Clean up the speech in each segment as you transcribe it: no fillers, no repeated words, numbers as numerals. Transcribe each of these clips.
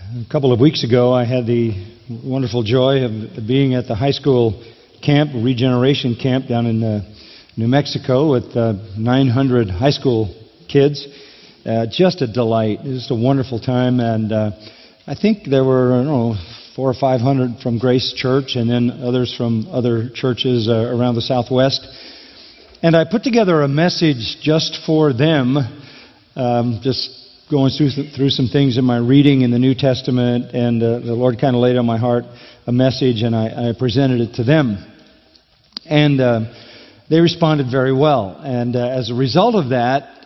A couple of weeks ago, I had the wonderful joy of being at the high school camp, regeneration camp down in New Mexico with 900 high school kids. Just a delight. Just a wonderful time. And I think there were, 400 or 500 from Grace Church and then others from other churches around the Southwest. And I put together a message just for them, just going through some things in my reading in the New Testament, and the Lord kind of laid on my heart a message, and I presented it to them. And they responded very well. And as a result of that,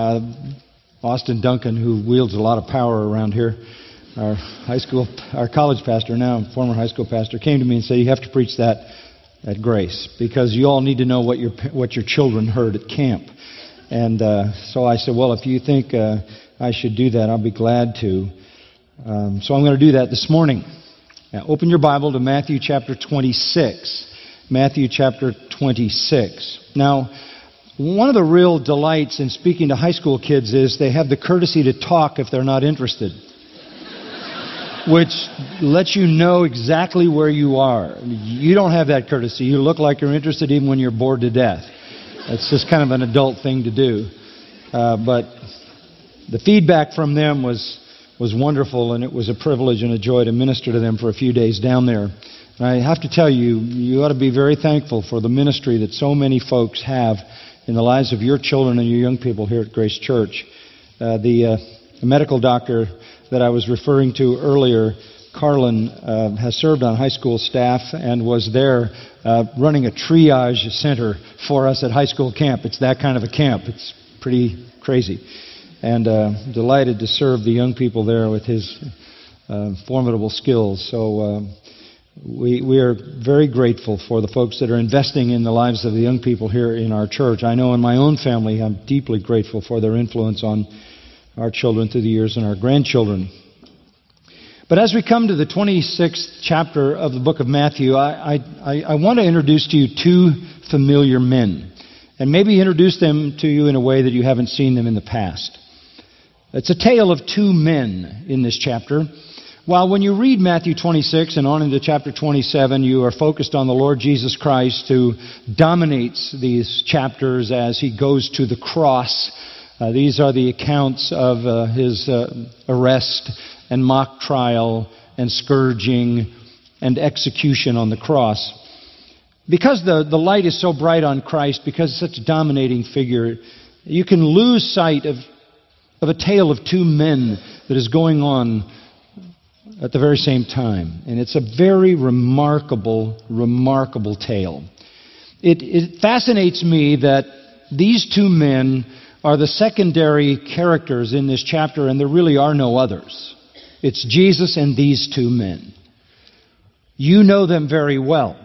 Austin Duncan, who wields a lot of power around here, our college pastor now, former high school pastor, came to me and said, "You have to preach that at Grace, because you all need to know what your children heard at camp." And so I said, "Well, if you think I should do that, I'll be glad to." So I'm going to do that this morning. Now, open your Bible to Matthew chapter 26. Matthew chapter 26. Now, one of the real delights in speaking to high school kids is they have the courtesy to talk if they're not interested, which lets you know exactly where you are. You don't have that courtesy. You look like you're interested even when you're bored to death. It's just kind of an adult thing to do. But the feedback from them was wonderful, and it was a privilege and a joy to minister to them for a few days down there. And I have to tell you, you ought to be very thankful for the ministry that so many folks have in the lives of your children and your young people here at Grace Church. The medical doctor that I was referring to earlier, Carlin, has served on high school staff and was there running a triage center for us at high school camp. It's that kind of a camp. It's pretty crazy. And delighted to serve the young people there with his formidable skills. So we are very grateful for the folks that are investing in the lives of the young people here in our church. I know in my own family, I'm deeply grateful for their influence on our children through the years and our grandchildren. But as we come to the 26th chapter of the book of Matthew, I want to introduce to you two familiar men, and maybe introduce them to you in a way that you haven't seen them in the past. It's a tale of two men in this chapter. While when you read Matthew 26 and on into chapter 27, you are focused on the Lord Jesus Christ, who dominates these chapters as he goes to the cross. These are the accounts of his arrest and mock trial and scourging and execution on the cross. Because the light is so bright on Christ, because it's such a dominating figure, you can lose sight of a tale of two men that is going on at the very same time. And it's a very remarkable, remarkable tale. It fascinates me that these two men are the secondary characters in this chapter, and there really are no others. It's Jesus and these two men. You know them very well.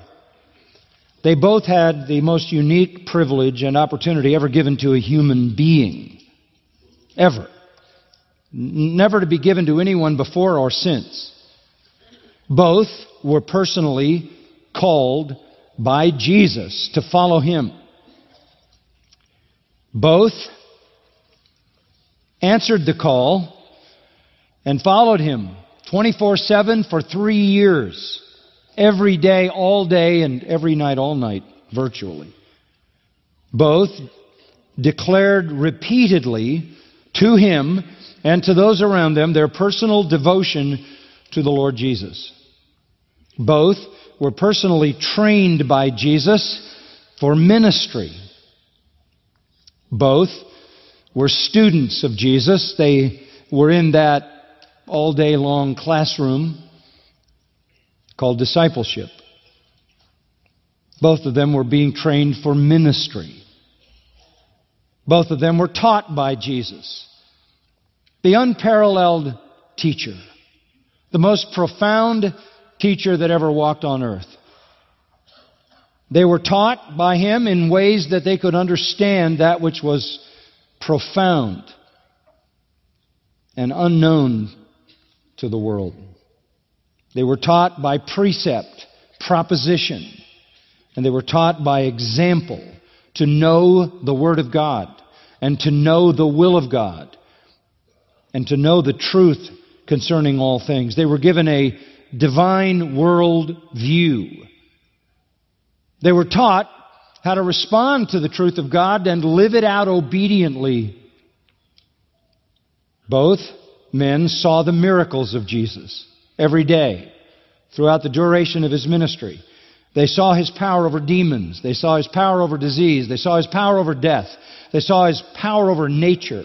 They both had the most unique privilege and opportunity ever given to a human being. Ever. Never to be given to anyone before or since. Both were personally called by Jesus to follow Him. Both answered the call and followed Him 24/7 for 3 years. Every day, all day, and every night, all night, virtually. Both declared repeatedly to Him and to those around them their personal devotion to the Lord Jesus. Both were personally trained by Jesus for ministry. Both were students of Jesus. They were in that all-day long classroom called discipleship. Both of them were being trained for ministry. Both of them were taught by Jesus, the unparalleled teacher, the most profound teacher that ever walked on earth. They were taught by Him in ways that they could understand that which was profound and unknown to the world. They were taught by precept, proposition, and they were taught by example to know the Word of God and to know the will of God and to know the truth concerning all things. They were given a divine world view. They were taught how to respond to the truth of God and live it out obediently. Both men saw the miracles of Jesus every day throughout the duration of His ministry. They saw His power over demons. They saw His power over disease. They saw His power over death. They saw His power over nature.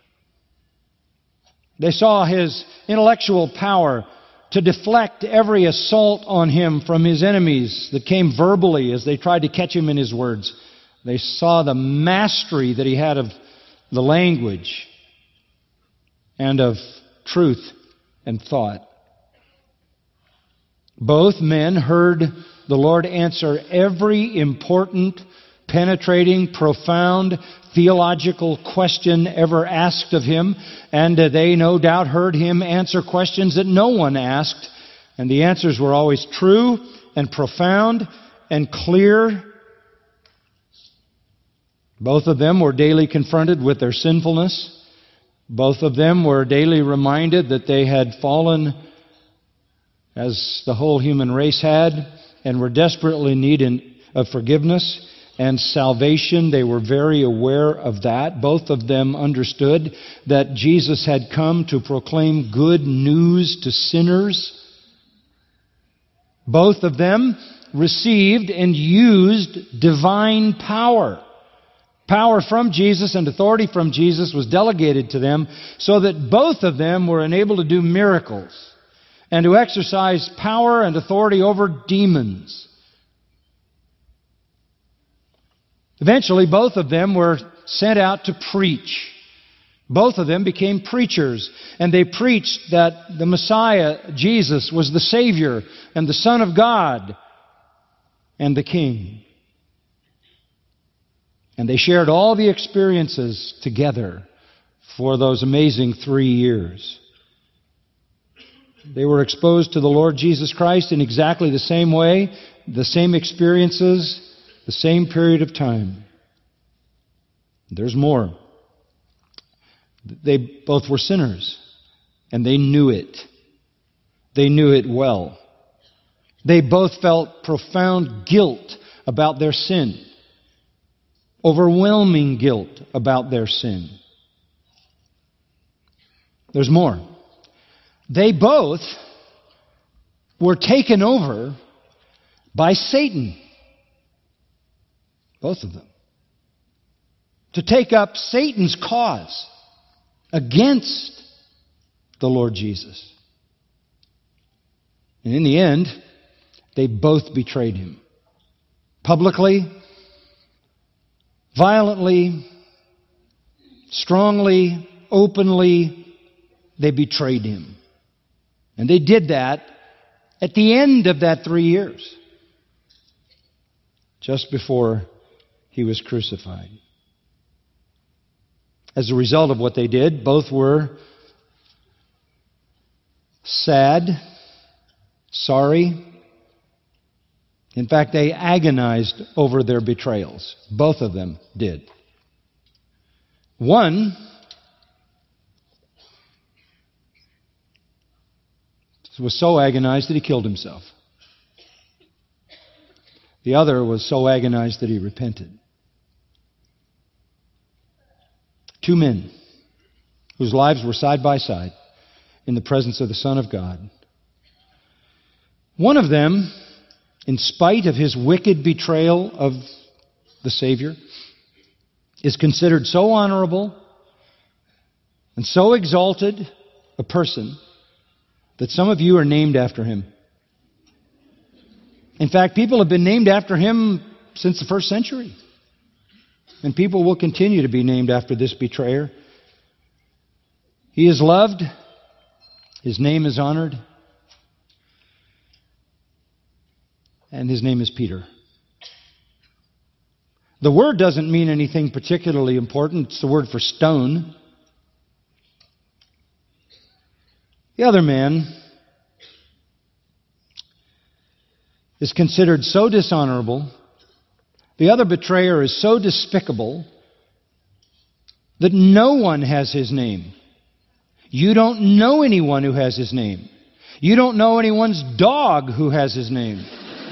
They saw His intellectual power to deflect every assault on Him from His enemies that came verbally as they tried to catch Him in His words. They saw the mastery that He had of the language and of truth and thought. Both men heard the Lord answer every important, penetrating, profound, theological question ever asked of Him, and they no doubt heard Him answer questions that no one asked, and the answers were always true and profound and clear. Both of them were daily confronted with their sinfulness. Both of them were daily reminded that they had fallen, as the whole human race had, and were desperately in need of forgiveness and salvation. They were very aware of that. Both of them understood that Jesus had come to proclaim good news to sinners. Both of them received and used divine power. Power from Jesus and authority from Jesus was delegated to them so that both of them were enabled to do miracles and to exercise power and authority over demons. Eventually, both of them were sent out to preach. Both of them became preachers, and they preached that the Messiah, Jesus, was the Savior and the Son of God and the King. And they shared all the experiences together for those amazing 3 years. They were exposed to the Lord Jesus Christ in exactly the same way, the same experiences, the same period of time. There's more. They both were sinners, and they knew it. They knew it well. They both felt profound guilt about their sin. Overwhelming guilt about their sin. There's more. They both were taken over by Satan. Both of them. To take up Satan's cause against the Lord Jesus. And in the end, they both betrayed Him. Publicly, violently, strongly, openly, they betrayed Him. And they did that at the end of that 3 years, just before He was crucified. As a result of what they did, both were sad, sorry. In fact, they agonized over their betrayals. Both of them did. One was so agonized that he killed himself. The other was so agonized that he repented. Two men whose lives were side by side in the presence of the Son of God. One of them, in spite of his wicked betrayal of the Savior, is considered so honorable and so exalted a person that some of you are named after him. In fact, people have been named after him since the first century. And people will continue to be named after this betrayer. He is loved. His name is honored. And his name is Peter. The word doesn't mean anything particularly important. It's the word for stone. The other man is considered so dishonorable, the other betrayer is so despicable, that no one has his name You don't know anyone who has his name. You don't know anyone's dog who has his name.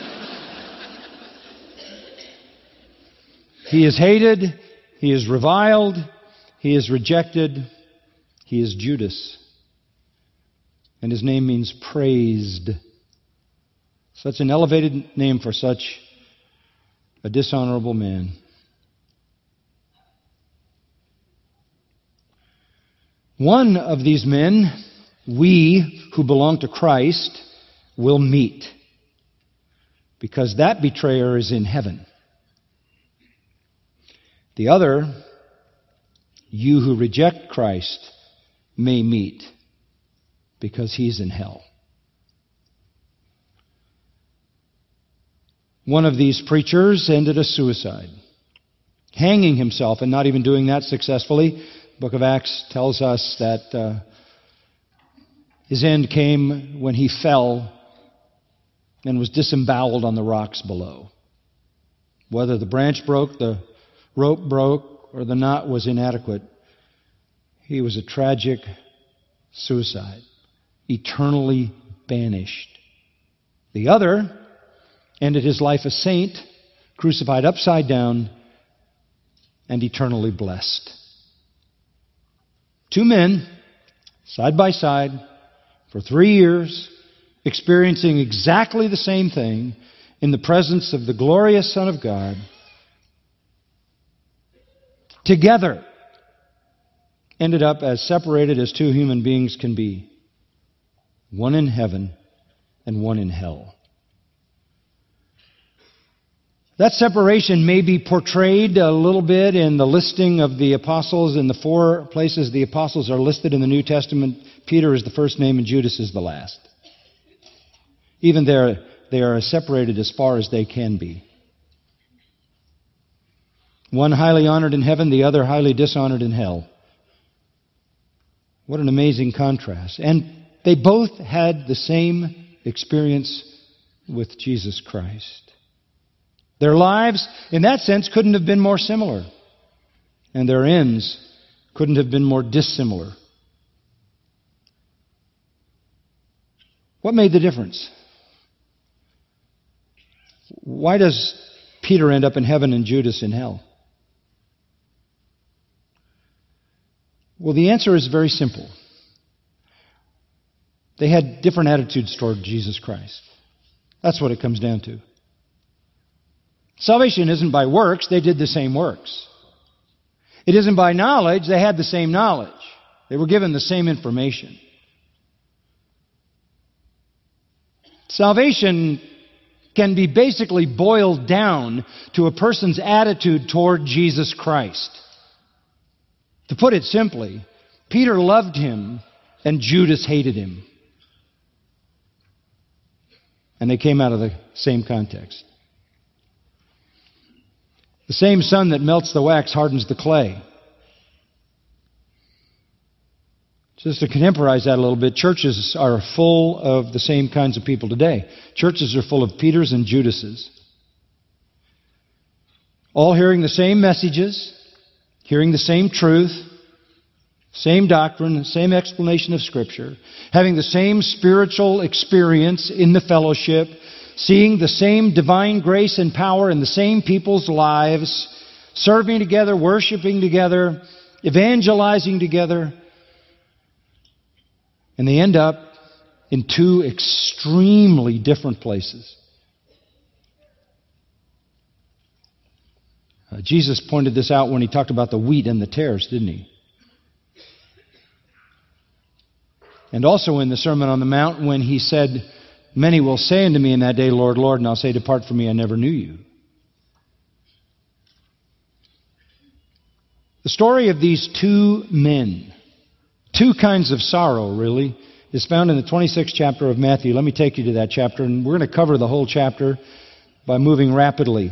He is hated. He is reviled. He is rejected. He is Judas. And his name means praised. Such an elevated name for such a dishonorable man. One of these men, we who belong to Christ, will meet, because that betrayer is in heaven. The other, you who reject Christ, may meet, because he's in hell. One of these preachers ended a suicide, hanging himself, and not even doing that successfully. The book of Acts tells us that his end came when he fell and was disemboweled on the rocks below. Whether the branch broke, the rope broke, or the knot was inadequate, he was a tragic suicide, eternally banished. The other ended his life a saint, crucified upside down, and eternally blessed. Two men, side by side, for 3 years, experiencing exactly the same thing in the presence of the glorious Son of God, together ended up as separated as two human beings can be. One in heaven and one in hell. That separation may be portrayed a little bit in the listing of the apostles. In the 4 places the apostles are listed in the New Testament, Peter is the first name and Judas is the last. Even there, they are separated as far as they can be. One highly honored in heaven, the other highly dishonored in hell. What an amazing contrast. And they both had the same experience with Jesus Christ. Their lives, in that sense, couldn't have been more similar. And their ends couldn't have been more dissimilar. What made the difference? Why does Peter end up in heaven and Judas in hell? Well, the answer is very simple. They had different attitudes toward Jesus Christ. That's what it comes down to. Salvation isn't by works, they did the same works. It isn't by knowledge, they had the same knowledge. They were given the same information. Salvation can be basically boiled down to a person's attitude toward Jesus Christ. To put it simply, Peter loved him and Judas hated him. And they came out of the same context. The same sun that melts the wax hardens the clay. Just to contemporize that a little bit, churches are full of the same kinds of people today. Churches are full of Peters and Judases. All hearing the same messages, hearing the same truth, same doctrine, same explanation of Scripture, having the same spiritual experience in the fellowship, seeing the same divine grace and power in the same people's lives, serving together, worshiping together, evangelizing together. And they end up in two extremely different places. Jesus pointed this out when he talked about the wheat and the tares, didn't he? And also in the Sermon on the Mount when he said, "Many will say unto me in that day, Lord, Lord, and I'll say, depart from me, I never knew you." The story of these two men, two kinds of sorrow, really, is found in the 26th chapter of Matthew. Let me take you to that chapter, and we're going to cover the whole chapter by moving rapidly.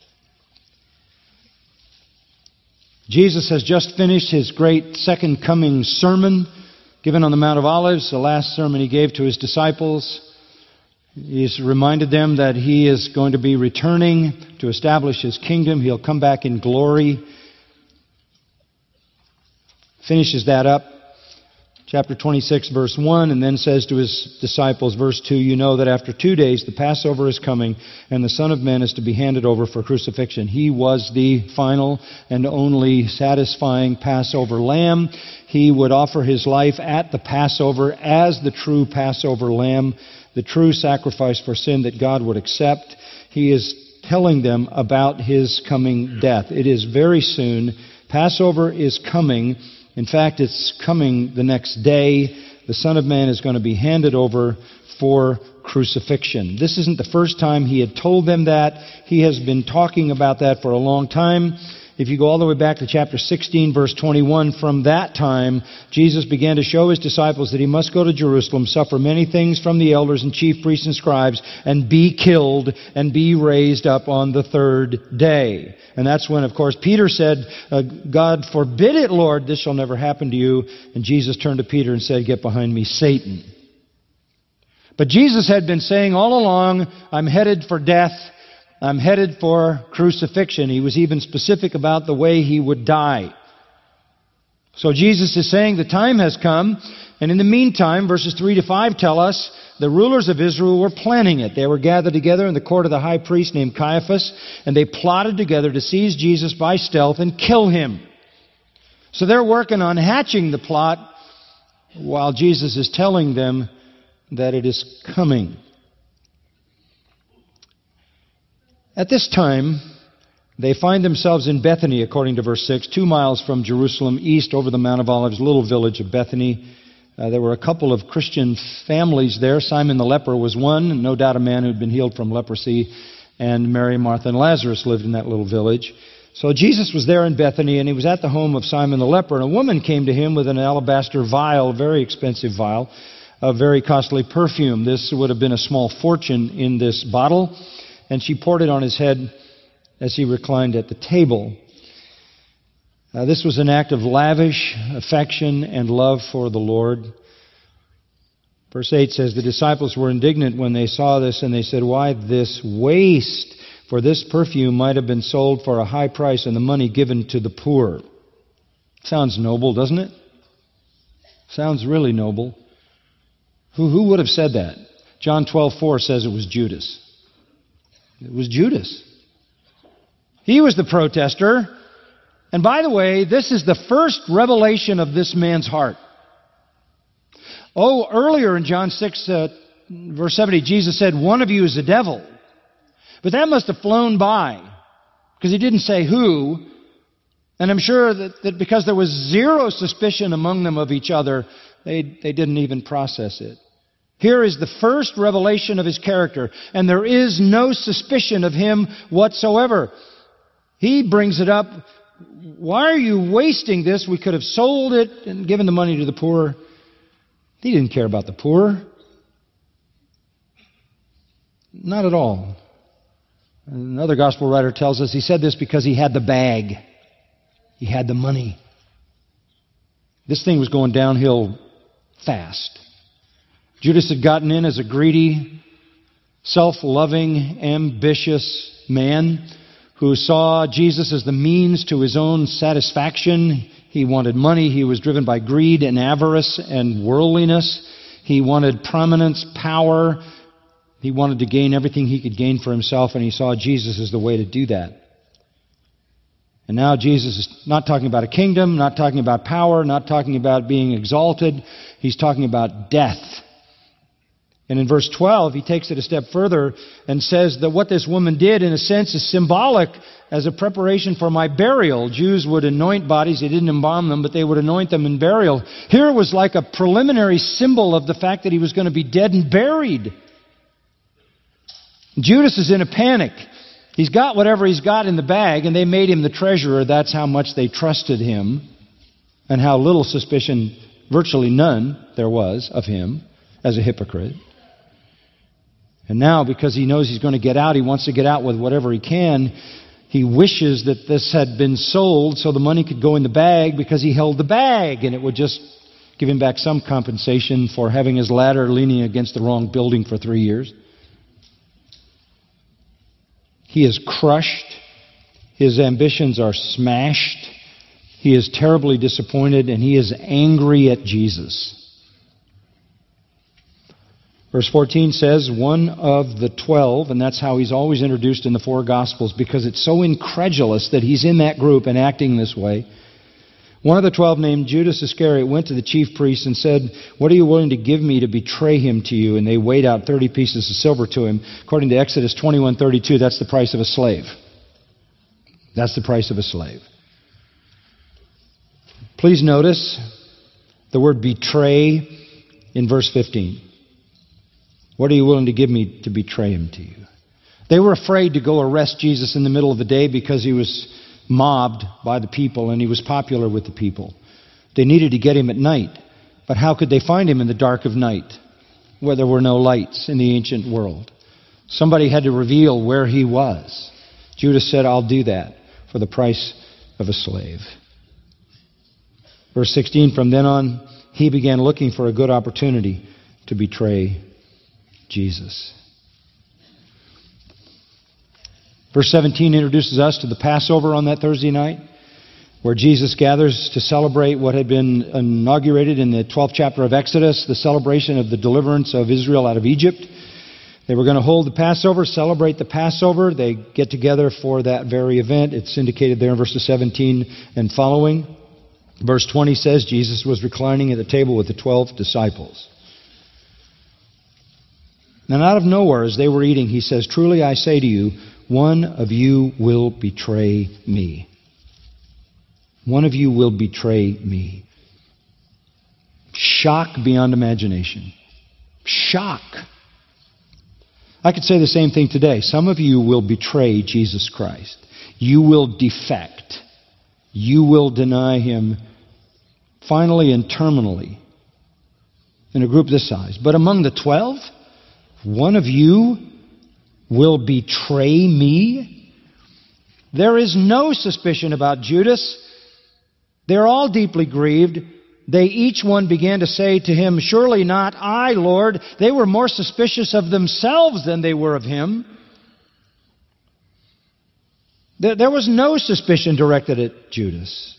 Jesus has just finished his great second coming sermon given on the Mount of Olives, the last sermon he gave to his disciples. He's reminded them that he is going to be returning to establish his kingdom. He'll come back in glory. Finishes that up. chapter 26, verse 1, and then says to his disciples, verse 2, you know that after 2 days the Passover is coming, and the Son of Man is to be handed over for crucifixion. He was the final and only satisfying Passover lamb. He would offer his life at the Passover as the true Passover lamb, the true sacrifice for sin that God would accept. He is telling them about his coming death. It is very soon. Passover is coming. In fact, it's coming the next day. The Son of Man is going to be handed over for crucifixion. This isn't the first time he had told them that. He has been talking about that for a long time. If you go all the way back to chapter 16, verse 21, from that time, Jesus began to show his disciples that he must go to Jerusalem, suffer many things from the elders and chief priests and scribes, and be killed and be raised up on the third day. And that's when, of course, Peter said, God forbid it, Lord, this shall never happen to you. And Jesus turned to Peter and said, get behind me, Satan. But Jesus had been saying all along, I'm headed for death. I'm headed for crucifixion. He was even specific about the way he would die. So Jesus is saying the time has come, and in the meantime, verses 3 to 5 tell us, the rulers of Israel were planning it. They were gathered together in the court of the high priest named Caiaphas, and they plotted together to seize Jesus by stealth and kill him. So they're working on hatching the plot while Jesus is telling them that it is coming. At this time, they find themselves in Bethany, according to verse 6, 2 miles from Jerusalem, east over the Mount of Olives, little village of Bethany. There were a couple of Christian families there. Simon the leper was one, no doubt a man who had been healed from leprosy, and Mary, Martha, and Lazarus lived in that little village. So Jesus was there in Bethany, and he was at the home of Simon the leper, and a woman came to him with an alabaster vial, a very expensive vial, of very costly perfume. This would have been a small fortune in this bottle. And she poured it on his head as he reclined at the table. This was an act of lavish affection and love for the Lord. Verse 8 says, the disciples were indignant when they saw this, and they said, why this waste? For this perfume might have been sold for a high price and the money given to the poor. Sounds noble, doesn't it? Sounds really noble. Who would have said that? John 12:4 says it was Judas. It was Judas. He was the protester. And by the way, this is the first revelation of this man's heart. Oh, earlier in John 6, verse 70, Jesus said, one of you is a devil. But that must have flown by, because he didn't say who. And I'm sure that because there was zero suspicion among them of each other, they didn't even process it. Here is the first revelation of his character, and there is no suspicion of him whatsoever. He brings it up. Why are you wasting this? We could have sold it and given the money to the poor. He didn't care about the poor. Not at all. Another gospel writer tells us he said this because he had the bag. He had the money. This thing was going downhill fast. Judas had gotten in as a greedy, self-loving, ambitious man who saw Jesus as the means to his own satisfaction. He wanted money. He was driven by greed and avarice and worldliness. He wanted prominence, power. He wanted to gain everything he could gain for himself, and he saw Jesus as the way to do that. And now Jesus is not talking about a kingdom, not talking about power, not talking about being exalted. He's talking about death. And in verse 12, he takes it a step further and says that what this woman did, in a sense, is symbolic as a preparation for my burial. Jews would anoint bodies. They didn't embalm them, but they would anoint them in burial. Here was like a preliminary symbol of the fact that he was going to be dead and buried. Judas is in a panic. He's got whatever he's got in the bag, and they made him the treasurer. That's how much they trusted him, and how little suspicion, virtually none, there was of him as a hypocrite. And now, because he knows he's going to get out, he wants to get out with whatever he can. He wishes that this had been sold so the money could go in the bag, because he held the bag, and it would just give him back some compensation for having his ladder leaning against the wrong building for 3 years. He is crushed. His ambitions are smashed. He is terribly disappointed, and he is angry at Jesus. Verse 14 says, one of the 12, and that's how he's always introduced in the four Gospels, because it's so incredulous that he's in that group and acting this way. One of the 12, named Judas Iscariot, went to the chief priests and said, "What are you willing to give me to betray him to you?" And they weighed out 30 pieces of silver to him. According to Exodus 21:32, that's the price of a slave. That's the price of a slave. Please notice the word betray in verse 15. What are you willing to give me to betray him to you? They were afraid to go arrest Jesus in the middle of the day because he was mobbed by the people and he was popular with the people. They needed to get him at night. But how could they find him in the dark of night where there were no lights in the ancient world? Somebody had to reveal where he was. Judas said, "I'll do that for the price of a slave." Verse 16, from then on, he began looking for a good opportunity to betray Jesus. Verse 17 introduces us to the Passover on that Thursday night, where Jesus gathers to celebrate what had been inaugurated in the 12th chapter of Exodus, the celebration of the deliverance of Israel out of Egypt. They were going to hold the Passover, celebrate the Passover. They get together for that very event. It's indicated there in verses 17 and following. Verse 20 says Jesus was reclining at the table with the 12 disciples. And out of nowhere, as they were eating, he says, "Truly I say to you, one of you will betray me." One of you will betray me. Shock beyond imagination. Shock. I could say the same thing today. Some of you will betray Jesus Christ. You will defect. You will deny him finally and terminally in a group this size. But among the 12, one of you will betray me? There is no suspicion about Judas. They're all deeply grieved. They each one began to say to him, "Surely not I, Lord." They were more suspicious of themselves than they were of him. There was no suspicion directed at Judas.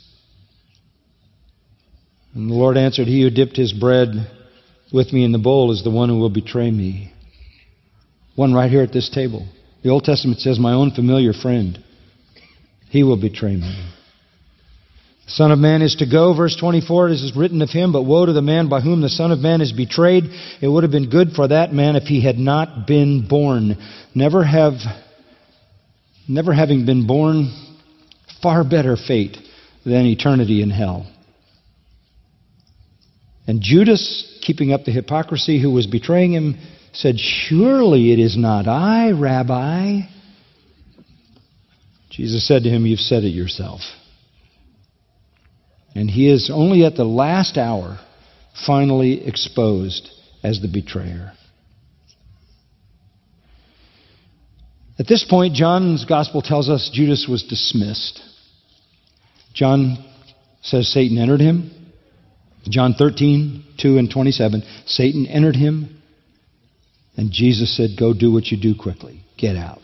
And the Lord answered, "He who dipped his bread with me in the bowl is the one who will betray me." One right here at this table. The Old Testament says, "My own familiar friend, he will betray me." The Son of Man is to go, verse 24, as is written of him, but woe to the man by whom the Son of Man is betrayed. It would have been good for that man if he had not been born. Never having been born, far better fate than eternity in hell. And Judas, keeping up the hypocrisy, who was betraying him, said, "Surely it is not I, Rabbi." Jesus said to him, "You've said it yourself." And he is only at the last hour finally exposed as the betrayer. At this point, John's gospel tells us Judas was dismissed. John says Satan entered him. John 13:2 and 27, Satan entered him, and Jesus said, "Go do what you do quickly. Get out."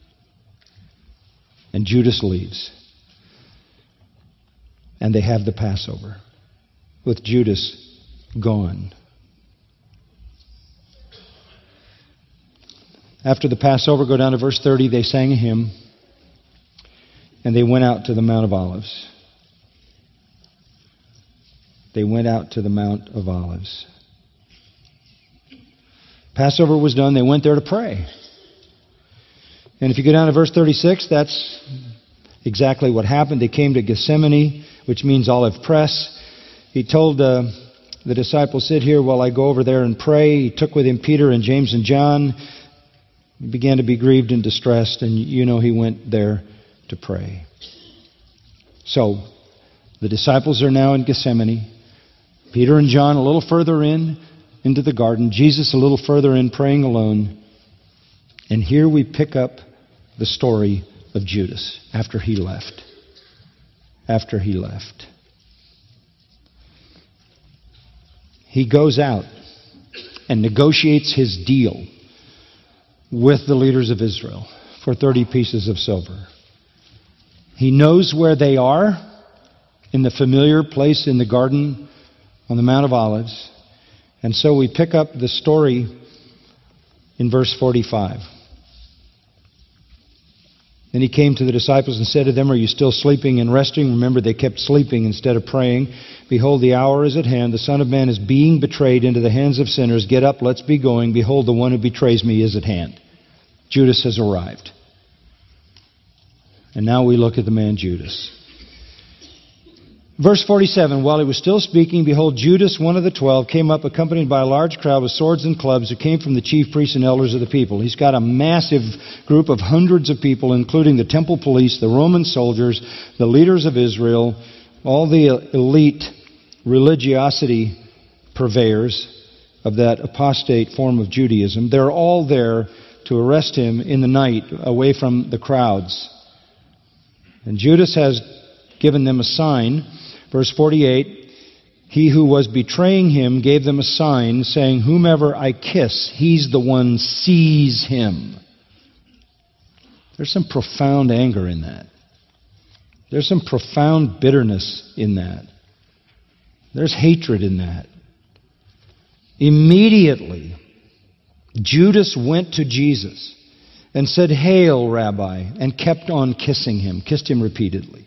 And Judas leaves. And they have the Passover with Judas gone. After the Passover, go down to verse 30, they sang a hymn, and they went out to the Mount of Olives. They went out to the Mount of Olives. Passover was done. They went there to pray. And if you go down to verse 36, that's exactly what happened. They came to Gethsemane, which means olive press. He told the disciples, "Sit here while I go over there and pray." He took with him Peter and James and John. He began to be grieved and distressed, and you know he went there to pray. So, the disciples are now in Gethsemane. Peter and John a little further into the garden. Jesus a little further in, praying alone. And here we pick up the story of Judas after he left. After he left. He goes out and negotiates his deal with the leaders of Israel for 30 pieces of silver. He knows where they are in the familiar place in the garden on the Mount of Olives. And so we pick up the story in verse 45. Then he came to the disciples and said to them, "Are you still sleeping and resting?" Remember, they kept sleeping instead of praying. "Behold, the hour is at hand. The Son of Man is being betrayed into the hands of sinners. Get up, let's be going. Behold, the one who betrays me is at hand." Judas has arrived. And now we look at the man Judas. Verse 47, while he was still speaking, behold, Judas, one of the 12, came up accompanied by a large crowd with swords and clubs who came from the chief priests and elders of the people. He's got a massive group of hundreds of people, including the temple police, the Roman soldiers, the leaders of Israel, all the elite religiosity purveyors of that apostate form of Judaism. They're all there to arrest him in the night away from the crowds. And Judas has given them a sign. Verse 48, he who was betraying him gave them a sign, saying, "Whomever I kiss, he's the one, seize him." There's some profound anger in that. There's some profound bitterness in that. There's hatred in that. Immediately, Judas went to Jesus and said, "Hail, Rabbi," and kept on kissing him, kissed him repeatedly.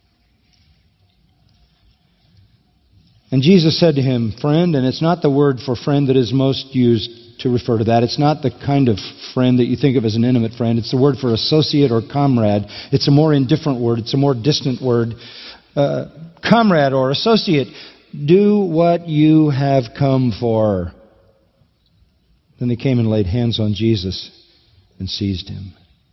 And Jesus said to him, "Friend," and it's not the word for friend that is most used to refer to that. It's not the kind of friend that you think of as an intimate friend. It's the word for associate or comrade. It's a more indifferent word. It's a more distant word. Comrade or associate, do what you have come for. Then they came and laid hands on Jesus and seized him.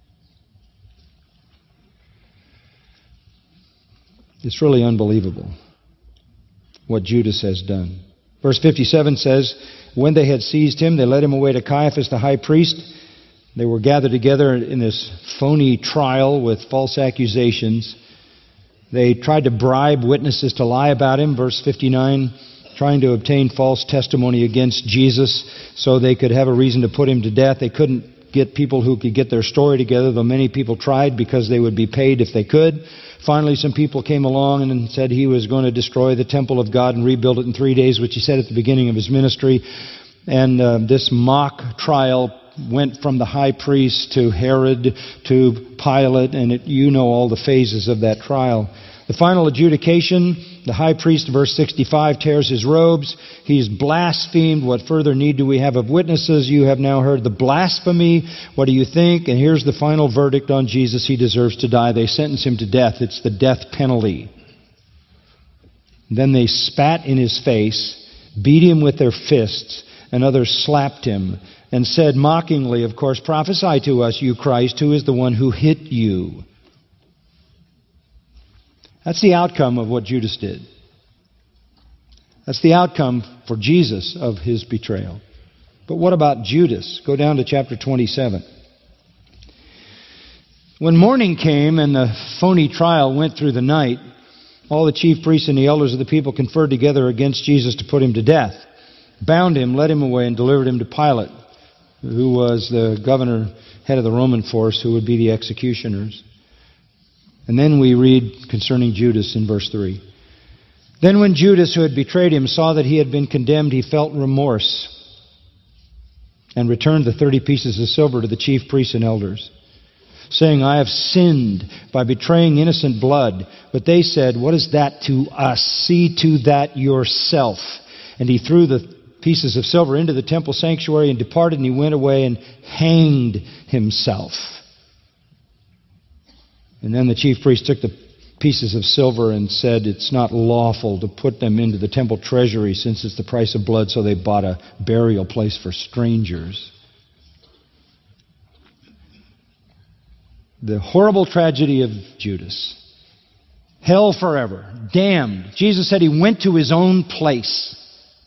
It's really unbelievable what Judas has done. Verse 57 says, when they had seized him, they led him away to Caiaphas the high priest. They were gathered together in this phony trial with false accusations. They tried to bribe witnesses to lie about him. Verse 59, trying to obtain false testimony against Jesus so they could have a reason to put him to death. They couldn't get people who could get their story together, though many people tried because they would be paid if they could. Finally, some people came along and said he was going to destroy the temple of God and rebuild it in 3 days, which he said at the beginning of his ministry. And this mock trial went from the high priest to Herod to Pilate, and you know all the phases of that trial. The final adjudication, the high priest, verse 65, tears his robes. He's blasphemed. What further need do we have of witnesses? You have now heard the blasphemy. What do you think? And here's the final verdict on Jesus. He deserves to die. They sentence him to death. It's the death penalty. Then they spat in his face, beat him with their fists, and others slapped him and said mockingly, of course, "Prophesy to us, you Christ, who is the one who hit you?" That's the outcome of what Judas did. That's the outcome for Jesus of his betrayal. But what about Judas? Go down to chapter 27. When morning came and the phony trial went through the night, all the chief priests and the elders of the people conferred together against Jesus to put him to death, bound him, led him away, and delivered him to Pilate, who was the governor, head of the Roman force, who would be the executioners. And then we read concerning Judas in verse 3. Then when Judas, who had betrayed him, saw that he had been condemned, he felt remorse and returned the 30 pieces of silver to the chief priests and elders, saying, "I have sinned by betraying innocent blood." But they said, "What is that to us? See to that yourself." And he threw the pieces of silver into the temple sanctuary and departed, and he went away and hanged himself. And then the chief priest took the pieces of silver and said, "It's not lawful to put them into the temple treasury since it's the price of blood," so they bought a burial place for strangers. The horrible tragedy of Judas. Hell forever. Damned. Jesus said he went to his own place.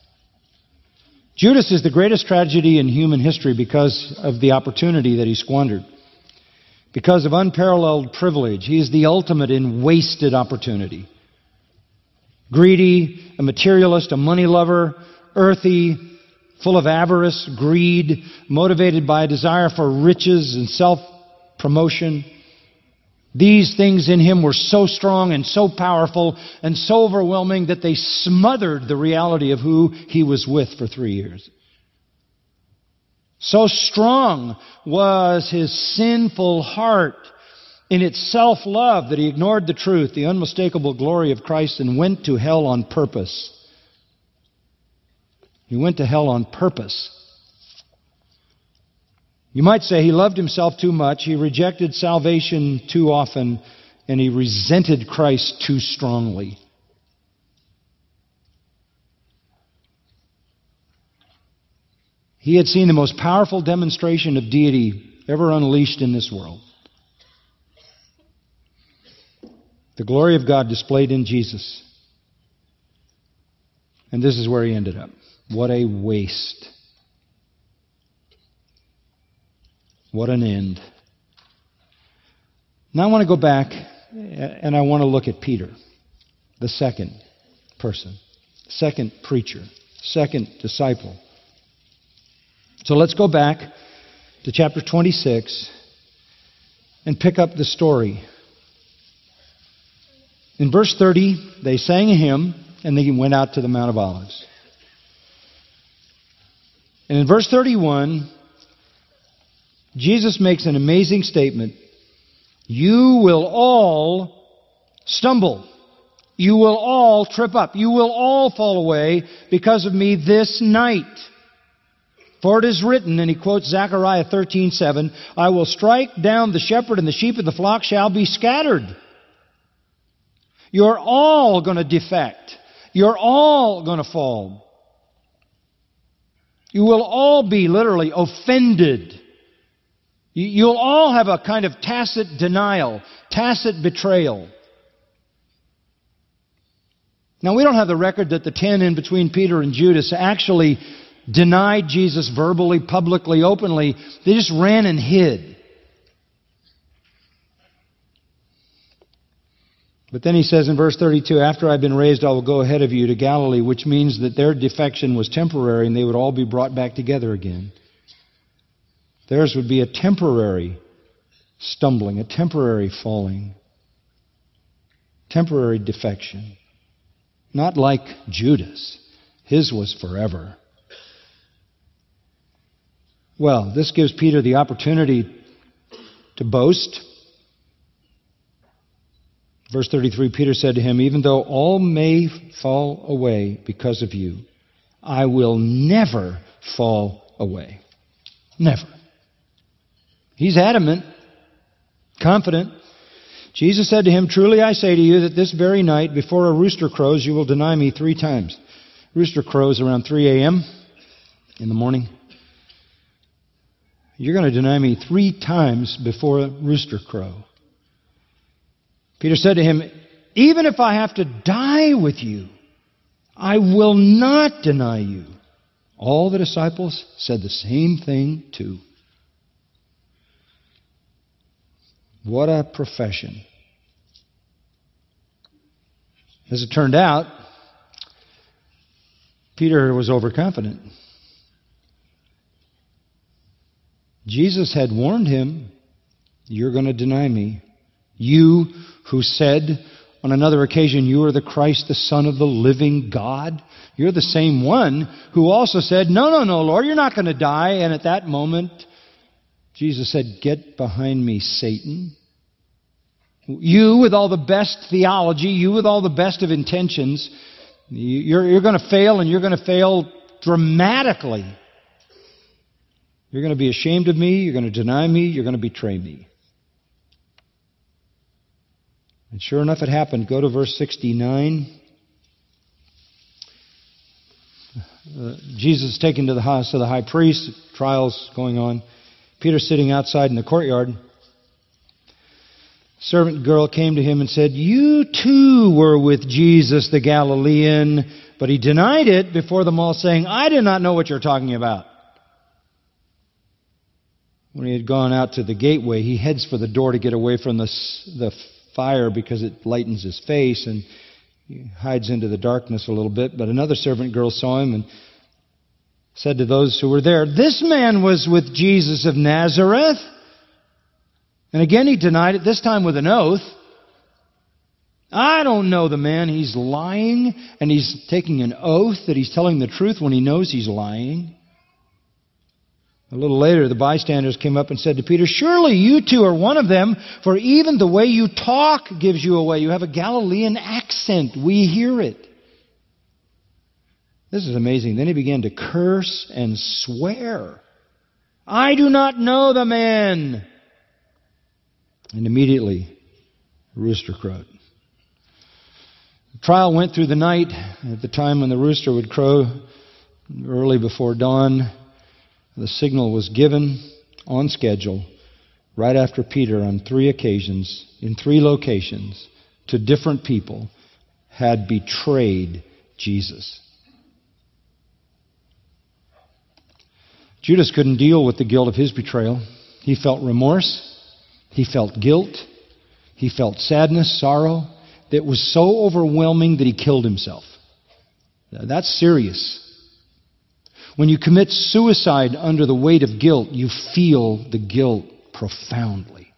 Judas is the greatest tragedy in human history because of the opportunity that he squandered. Because of unparalleled privilege. He is the ultimate in wasted opportunity. Greedy, a materialist, a money lover, earthy, full of avarice, greed, motivated by a desire for riches and self-promotion. These things in him were so strong and so powerful and so overwhelming that they smothered the reality of who he was with for 3 years. So strong was his sinful heart in its self-love that he ignored the truth, the unmistakable glory of Christ, and went to hell on purpose. He went to hell on purpose. You might say he loved himself too much, he rejected salvation too often, and he resented Christ too strongly. He had seen the most powerful demonstration of deity ever unleashed in this world. The glory of God displayed in Jesus. And this is where he ended up. What a waste. What an end. Now I want to go back and I want to look at Peter, the second person, second preacher, second disciple. So let's go back to chapter 26 and pick up the story. In verse 30, they sang a hymn and they went out to the Mount of Olives. And in verse 31, Jesus makes an amazing statement. You will all stumble. You will all trip up. You will all fall away because of me this night. For it is written, and he quotes Zechariah 13:7, I will strike down the shepherd and the sheep of the flock shall be scattered. You're all going to defect. You're all going to fall. You will all be literally offended. You'll all have a kind of tacit denial, tacit betrayal. Now, we don't have the record that the 10 in between Peter and Judas actually denied Jesus verbally, publicly, openly. They just ran and hid. But then he says in verse 32, after I've been raised, I will go ahead of you to Galilee, which means that their defection was temporary and they would all be brought back together again. Theirs would be a temporary stumbling, a temporary falling, temporary defection. Not like Judas. His was forever. Well, this gives Peter the opportunity to boast. Verse 33, Peter said to him, even though all may fall away because of you, I will never fall away. Never. He's adamant, confident. Jesus said to him, truly I say to you that this very night, before a rooster crows, you will deny me 3 times. Rooster crows around 3 a.m. in the morning. You're going to deny me 3 times before a rooster crow. Peter said to him, even if I have to die with you, I will not deny you. All the disciples said the same thing too. What a profession. As it turned out, Peter was overconfident. Jesus had warned him, you're going to deny me. You who said on another occasion, you are the Christ, the Son of the living God. You're the same one who also said, no, Lord, you're not going to die. And at that moment, Jesus said, get behind me, Satan. You with all the best theology, you with all the best of intentions, you're going to fail, and you're going to fail dramatically. You're going to be ashamed of me, you're going to deny me, you're going to betray me. And sure enough, it happened. Go to verse 69. Jesus is taken to the house of the high priest. Trials going on. Peter's sitting outside in the courtyard. Servant girl came to him and said, you too were with Jesus the Galilean. But he denied it before them all, saying, I do not know what you're talking about. When he had gone out to the gateway, he heads for the door to get away from the fire because it lightens his face, and he hides into the darkness a little bit. But another servant girl saw him and said to those who were there, this man was with Jesus of Nazareth. And again he denied it, this time with an oath. I don't know the man. He's lying, and he's taking an oath that he's telling the truth when he knows he's lying. A little later, the bystanders came up and said to Peter, "Surely you too are one of them, for even the way you talk gives you away. You have a Galilean accent. We hear it." This is amazing. Then he began to curse and swear, "I do not know the man." And immediately, the rooster crowed. The trial went through the night. At the time when the rooster would crow, early before dawn, the signal was given on schedule right after Peter, on 3 occasions, in 3 locations, to different people, had betrayed Jesus. Judas couldn't deal with the guilt of his betrayal. He felt remorse. He felt guilt. He felt sadness, sorrow, that was so overwhelming that he killed himself. That's serious. When you commit suicide under the weight of guilt, you feel the guilt profoundly.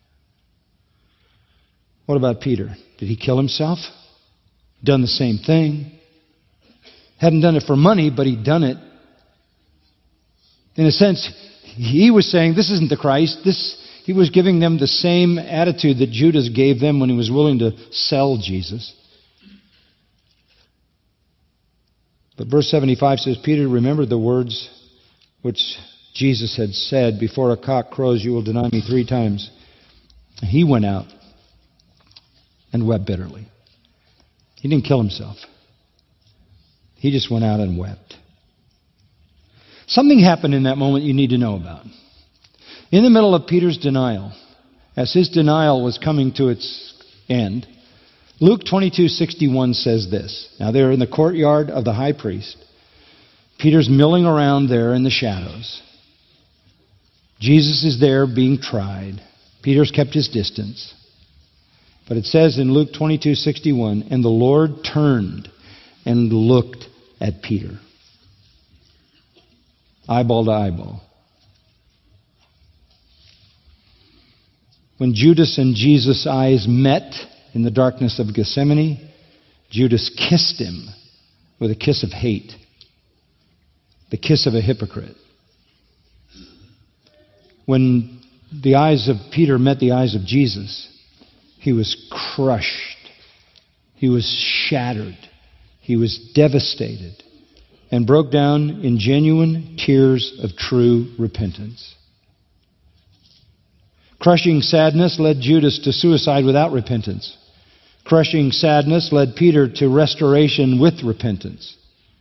What about Peter? Did he kill himself? Done the same thing. Hadn't done it for money, but he'd done it. In a sense, he was saying, this isn't the Christ. He was giving them the same attitude that Judas gave them when he was willing to sell Jesus. But verse 75 says, Peter remembered the words which Jesus had said, "Before a cock crows, you will deny me 3 times. He went out and wept bitterly. He didn't kill himself. He just went out and wept. Something happened in that moment you need to know about. In the middle of Peter's denial, as his denial was coming to its end, Luke 22:61 says this. Now they're in the courtyard of the high priest. Peter's milling around there in the shadows. Jesus is there being tried. Peter's kept his distance. But it says in Luke 22:61, and the Lord turned and looked at Peter. Eyeball to eyeball. When Judas and Jesus' eyes met in the darkness of Gethsemane, Judas kissed him with a kiss of hate, the kiss of a hypocrite. When the eyes of Peter met the eyes of Jesus, he was crushed. He was shattered. He was devastated and broke down in genuine tears of true repentance. Crushing sadness led Judas to suicide without repentance. Crushing sadness led Peter to restoration with repentance.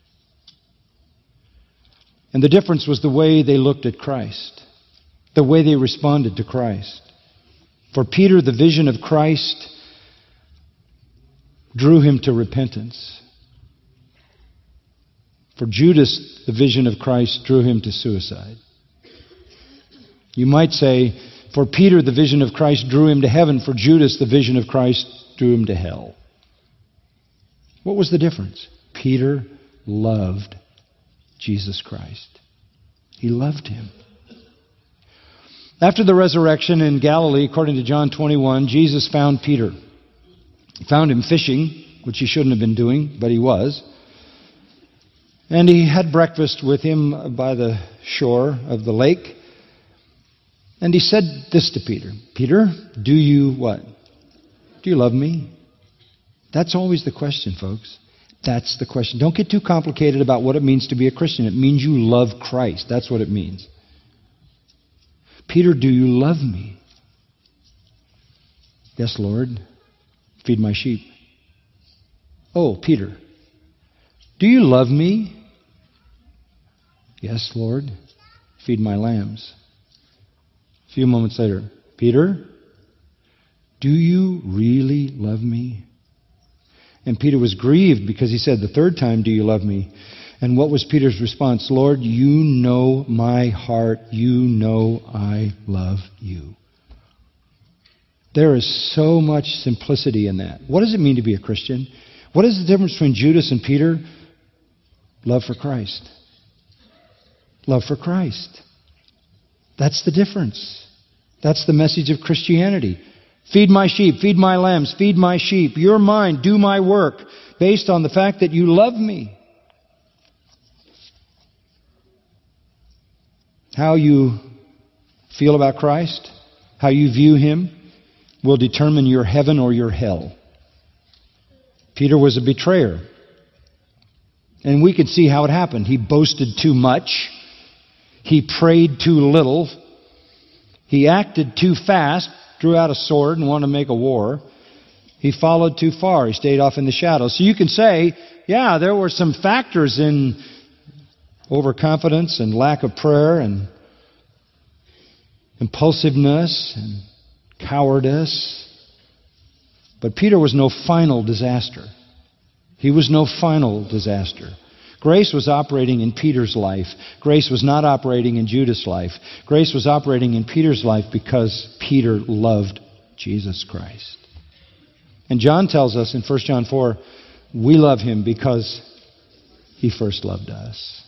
And the difference was the way they looked at Christ, the way they responded to Christ. For Peter, the vision of Christ drew him to repentance. For Judas, the vision of Christ drew him to suicide. You might say, for Peter, the vision of Christ drew him to heaven. For Judas, the vision of Christ drew him to hell. What was the difference? Peter loved Jesus Christ. He loved him. After the resurrection in Galilee, according to John 21, Jesus found Peter. He found him fishing, which he shouldn't have been doing, but he was. And he had breakfast with him by the shore of the lake. And he said this to Peter. Peter, do you what? Do you love me? That's always the question, folks. That's the question. Don't get too complicated about what it means to be a Christian. It means you love Christ. That's what it means. Peter, do you love me? Yes, Lord. Feed my sheep. Oh, Peter, do you love me? Yes, Lord. Feed my lambs. A few moments later, Peter, do you really love me? And Peter was grieved because he said the 3rd time, do you love me? And what was Peter's response? Lord, you know my heart. You know I love you. There is so much simplicity in that. What does it mean to be a Christian? What is the difference between Judas and Peter? Love for Christ. Love for Christ. That's the difference. That's the message of Christianity. Feed my sheep, feed my lambs, feed my sheep. You're mine, do my work, based on the fact that you love me. How you feel about Christ, how you view Him, will determine your heaven or your hell. Peter was a betrayer. And we could see how it happened. He boasted too much. He prayed too little. He acted too fast, drew out a sword and wanted to make a war. He followed too far. He stayed off in the shadows. So you can say, yeah, there were some factors in overconfidence and lack of prayer and impulsiveness and cowardice. But Peter was no final disaster. He was no final disaster. Grace was operating in Peter's life. Grace was not operating in Judas' life. Grace was operating in Peter's life because Peter loved Jesus Christ. And John tells us in 1 John 4, we love Him because He first loved us.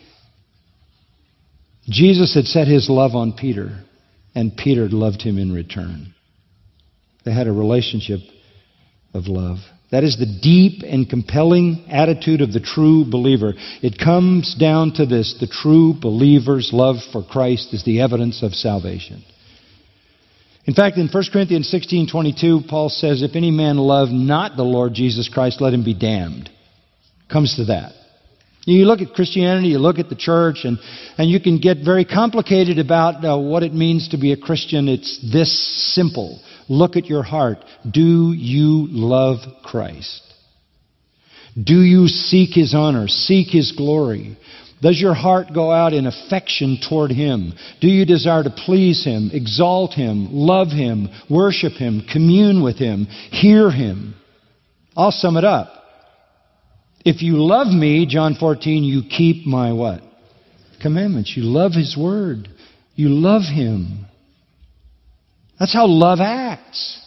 Jesus had set His love on Peter, and Peter loved Him in return. They had a relationship of love. That is the deep and compelling attitude of the true believer. It comes down to this: the true believer's love for Christ is the evidence of salvation. In fact, in 1 Corinthians 16:22, Paul says, if any man love not the Lord Jesus Christ, let him be damned. Comes to that. You look at Christianity, you look at the church, and you can get very complicated about what it means to be a Christian. It's this simple. Look at your heart. Do you love Christ? Do you seek His honor? Seek His glory? Does your heart go out in affection toward Him? Do you desire to please Him, exalt Him, love Him, worship Him, commune with Him, hear Him? I'll sum it up. If you love me, John 14, you keep my what? Commandments. You love His Word. You love Him. That's how love acts.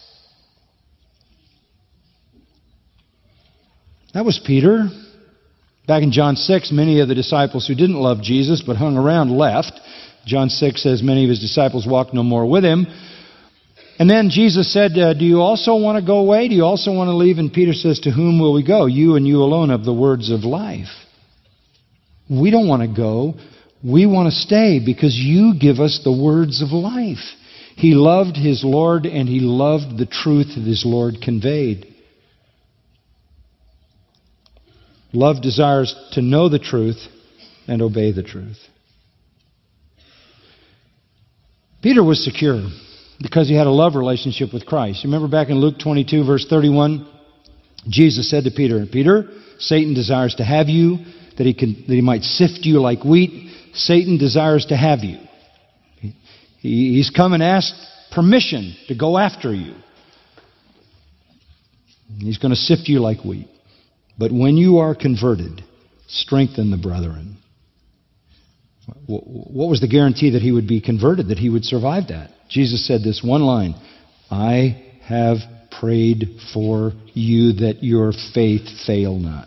That was Peter. Back in John 6, many of the disciples who didn't love Jesus but hung around left. John 6 says many of His disciples walked no more with Him. And then Jesus said, do you also want to go away? Do you also want to leave? And Peter says, to whom will we go? You and you alone have the words of life. We don't want to go. We want to stay because you give us the words of life. He loved His Lord, and He loved the truth that His Lord conveyed. Love desires to know the truth and obey the truth. Peter was secure because he had a love relationship with Christ. Remember back in Luke 22, verse 31, Jesus said to Peter, Peter, Satan desires to have you, that he might sift you like wheat. Satan desires to have you. He's come and asked permission to go after you. He's going to sift you like wheat. But when you are converted, strengthen the brethren. What was the guarantee that he would be converted, that he would survive that? Jesus said this one line, I have prayed for you that your faith fail not.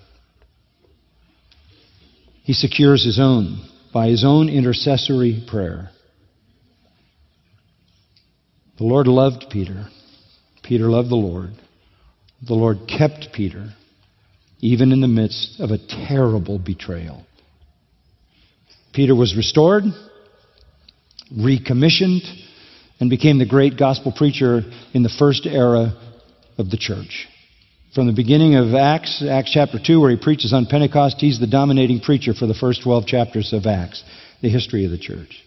He secures his own by his own intercessory prayer. The Lord loved Peter. Peter loved the Lord. The Lord kept Peter, even in the midst of a terrible betrayal. Peter was restored, recommissioned, and became the great gospel preacher in the first era of the church. From the beginning of Acts chapter 2, where he preaches on Pentecost, he's the dominating preacher for the first 12 chapters of Acts, the history of the church.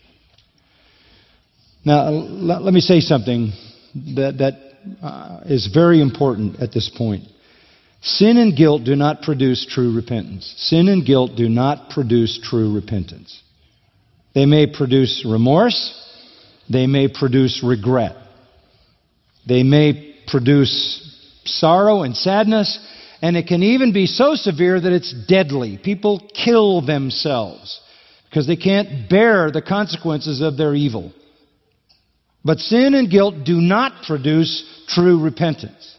Now, let me say something that is very important at this point. Sin and guilt do not produce true repentance. Sin and guilt do not produce true repentance. They may produce remorse. They may produce regret. They may produce sorrow and sadness. And it can even be so severe that it's deadly. People kill themselves because they can't bear the consequences of their evil. But sin and guilt do not produce true repentance.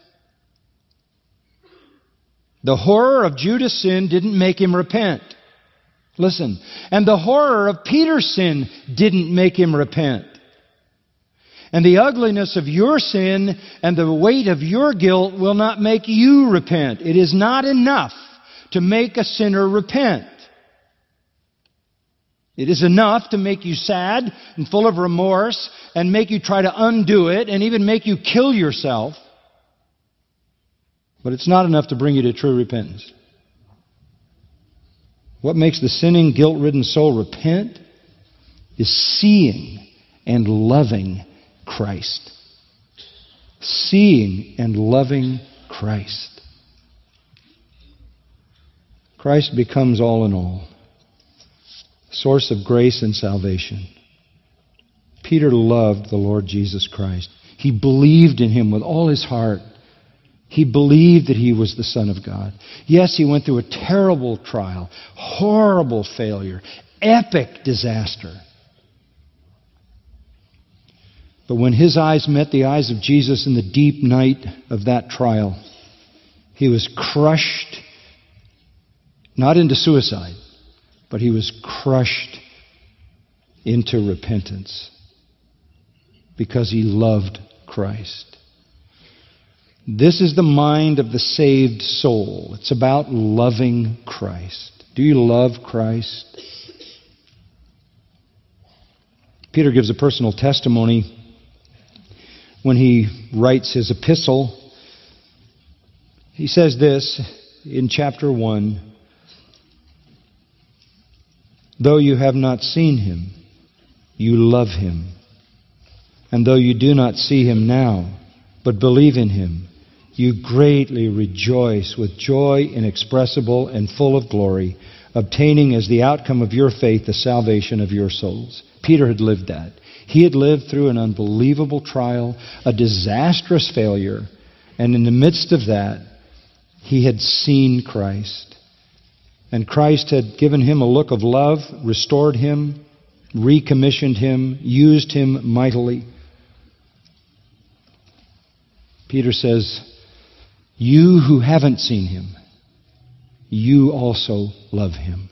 The horror of Judas' sin didn't make him repent. Listen. And the horror of Peter's sin didn't make him repent. And the ugliness of your sin and the weight of your guilt will not make you repent. It is not enough to make a sinner repent. It is enough to make you sad and full of remorse and make you try to undo it and even make you kill yourself. But it's not enough to bring you to true repentance. What makes the sinning, guilt-ridden soul repent is seeing and loving Christ. Seeing and loving Christ. Christ becomes all in all. Source of grace and salvation. Peter loved the Lord Jesus Christ. He believed in Him with all his heart. He believed that He was the Son of God. Yes, he went through a terrible trial, horrible failure, epic disaster. But when his eyes met the eyes of Jesus in the deep night of that trial, he was crushed, not into suicide, but he was crushed into repentance because he loved Christ. This is the mind of the saved soul. It's about loving Christ. Do you love Christ? Peter gives a personal testimony when he writes his epistle. He says this in chapter 1, "Though you have not seen Him, you love Him. And though you do not see Him now, but believe in Him, you greatly rejoice with joy inexpressible and full of glory, obtaining as the outcome of your faith the salvation of your souls." Peter had lived that. He had lived through an unbelievable trial, a disastrous failure, and in the midst of that, he had seen Christ. And Christ had given him a look of love, restored him, recommissioned him, used him mightily. Peter says, "You who haven't seen Him, you also love Him.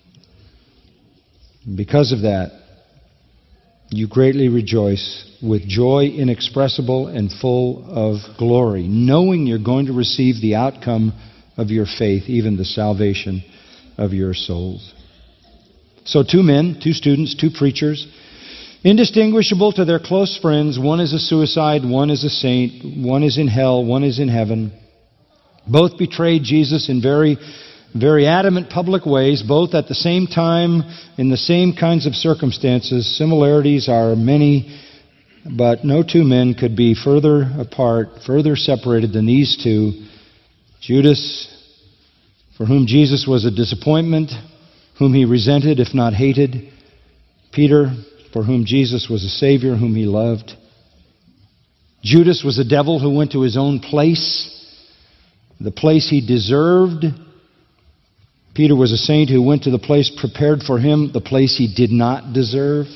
Because of that, you greatly rejoice with joy inexpressible and full of glory, knowing you're going to receive the outcome of your faith, even the salvation of your souls." So 2 men, 2 students, 2 preachers, indistinguishable to their close friends. One is a suicide, one is a saint, one is in hell, one is in heaven. Both betrayed Jesus in very, very adamant public ways, both at the same time, in the same kinds of circumstances. Similarities are many, but no 2 men could be further apart, further separated than these 2. Judas, for whom Jesus was a disappointment, whom he resented, if not hated. Peter, for whom Jesus was a Savior, whom he loved. Judas was a devil who went to his own place, the place he deserved. Peter was a saint who went to the place prepared for him, the place he did not deserve.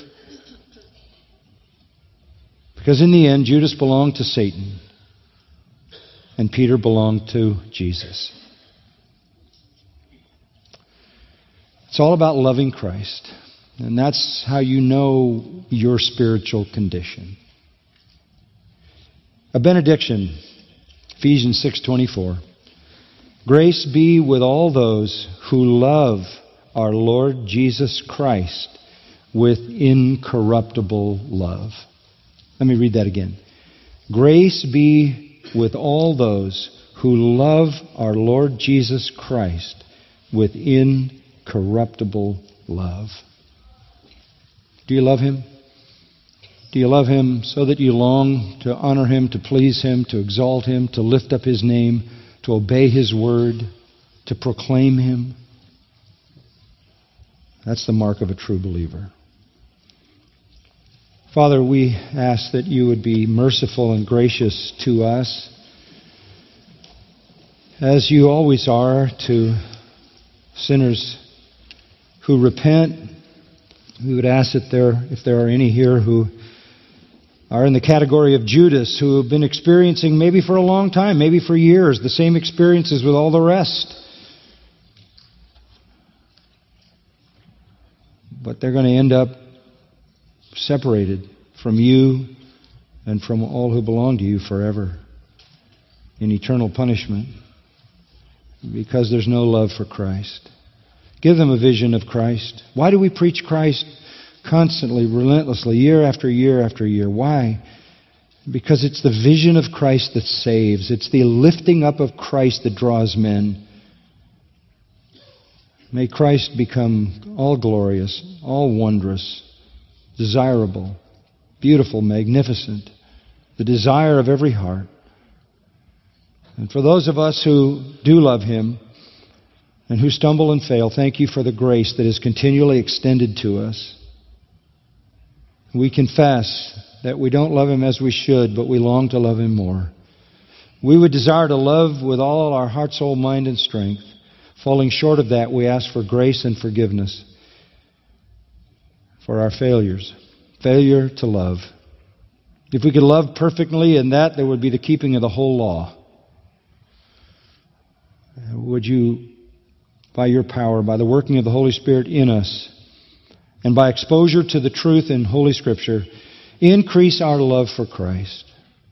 Because in the end, Judas belonged to Satan, and Peter belonged to Jesus. It's all about loving Christ. And that's how you know your spiritual condition. A benediction, Ephesians 6:24. "Grace be with all those who love our Lord Jesus Christ with incorruptible love." Let me read that again. "Grace be with all those who love our Lord Jesus Christ with incorruptible love." Do you love Him? Do you love Him so that you long to honor Him, to please Him, to exalt Him, to lift up His name, to obey His word, to proclaim Him? That's the mark of a true believer. Father, we ask that you would be merciful and gracious to us, as you always are to sinners who repent. We would ask that if there are any here who are in the category of Judas, who have been experiencing maybe for a long time, maybe for years, the same experiences with all the rest. But they're going to end up separated from you and from all who belong to you forever in eternal punishment because there's no love for Christ. Give them a vision of Christ. Why do we preach Christ constantly, relentlessly, year after year after year? Why? Because it's the vision of Christ that saves. It's the lifting up of Christ that draws men. May Christ become all glorious, all wondrous, desirable, beautiful, magnificent, the desire of every heart. And for those of us who do love Him and who stumble and fail, thank You for the grace that is continually extended to us. We confess that we don't love Him as we should, but we long to love Him more. We would desire to love with all our heart, soul, mind, and strength. Falling short of that, we ask for grace and forgiveness for our failures. Failure to love. If we could love perfectly in that, there would be the keeping of the whole law. Would You, by Your power, by the working of the Holy Spirit in us, and by exposure to the truth in Holy Scripture, increase our love for Christ.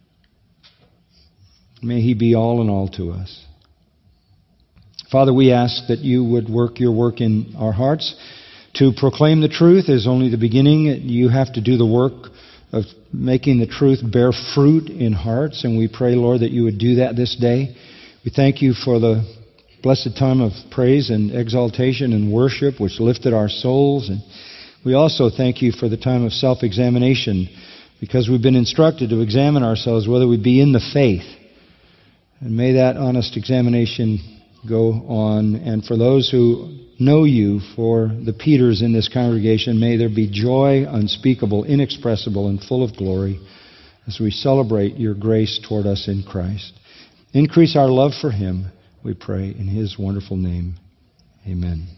May He be all in all to us. Father, we ask that You would work Your work in our hearts. To proclaim the truth is only the beginning. You have to do the work of making the truth bear fruit in hearts, and we pray, Lord, that You would do that this day. We thank You for the blessed time of praise and exaltation and worship which lifted our souls, and we also thank You for the time of self-examination, because we've been instructed to examine ourselves whether we be in the faith. And may that honest examination go on. And for those who know You, for the Peters in this congregation, may there be joy unspeakable, inexpressible, and full of glory as we celebrate Your grace toward us in Christ. Increase our love for Him, we pray, in His wonderful name. Amen.